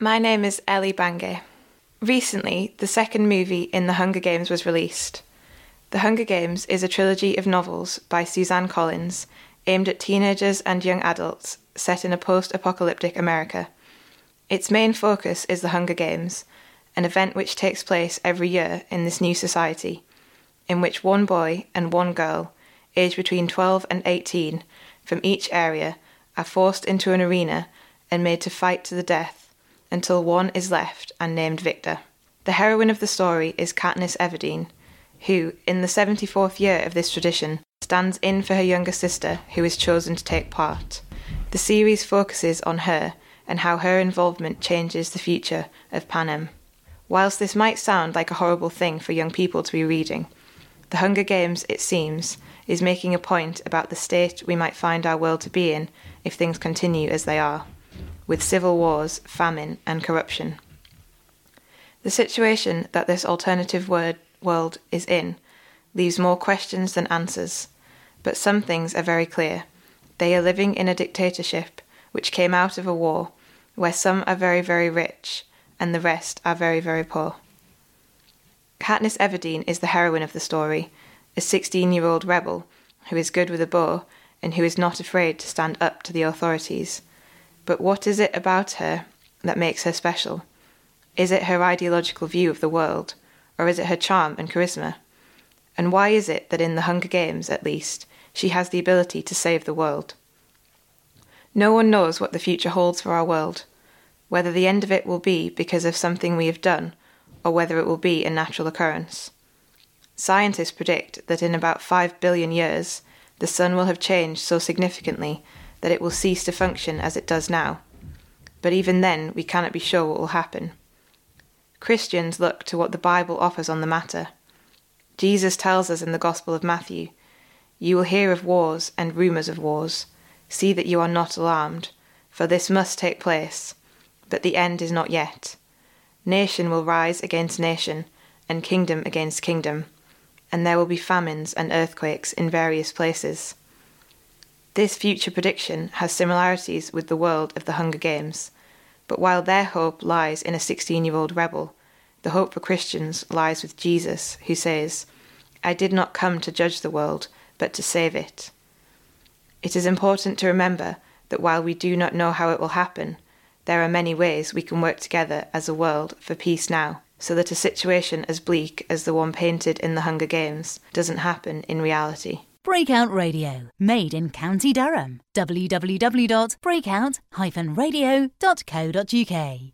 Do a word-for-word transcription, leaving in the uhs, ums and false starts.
My name is Ellie Bangay. Recently, the second movie in The Hunger Games was released. The Hunger Games is a trilogy of novels by Suzanne Collins aimed at teenagers and young adults set in a post-apocalyptic America. Its main focus is the Hunger Games, an event which takes place every year in this new society, in which one boy and one girl, aged between twelve and eighteen, from each area, are forced into an arena and made to fight to the death until one is left and named victor. The heroine of the story is Katniss Everdeen, who, in the seventy-fourth year of this tradition, stands in for her younger sister who is chosen to take part. The series focuses on her and how her involvement changes the future of Panem. Whilst this might sound like a horrible thing for young people to be reading, The Hunger Games, it seems, is making a point about the state we might find our world to be in if things continue as they are, with civil wars, famine, and corruption. The situation that this alternative word, world is in leaves more questions than answers, but some things are very clear. They are living in a dictatorship which came out of a war where some are very, very rich and the rest are very, very poor. Katniss Everdeen is the heroine of the story, a sixteen-year-old rebel who is good with a bow and who is not afraid to stand up to the authorities. But what is it about her that makes her special? Is it her ideological view of the world, or is it her charm and charisma? And why is it that in the Hunger Games, at least, she has the ability to save the world? No one knows what the future holds for our world, whether the end of it will be because of something we have done, or whether it will be a natural occurrence. Scientists predict that in about five billion years, the sun will have changed so significantly that it will cease to function as it does now. But even then, we cannot be sure what will happen. Christians look to what the Bible offers on the matter. Jesus tells us in the Gospel of Matthew, "You will hear of wars and rumours of wars. See that you are not alarmed, for this must take place, but the end is not yet. Nation will rise against nation, and kingdom against kingdom, and there will be famines and earthquakes in various places." This future prediction has similarities with the world of the Hunger Games, but while their hope lies in a sixteen-year-old rebel, the hope for Christians lies with Jesus, who says, "I did not come to judge the world, but to save it." It is important to remember that while we do not know how it will happen, there are many ways we can work together as a world for peace now, so that a situation as bleak as the one painted in the Hunger Games doesn't happen in reality. Breakout Radio, made in County Durham. w w w dot breakout dash radio dot co dot u k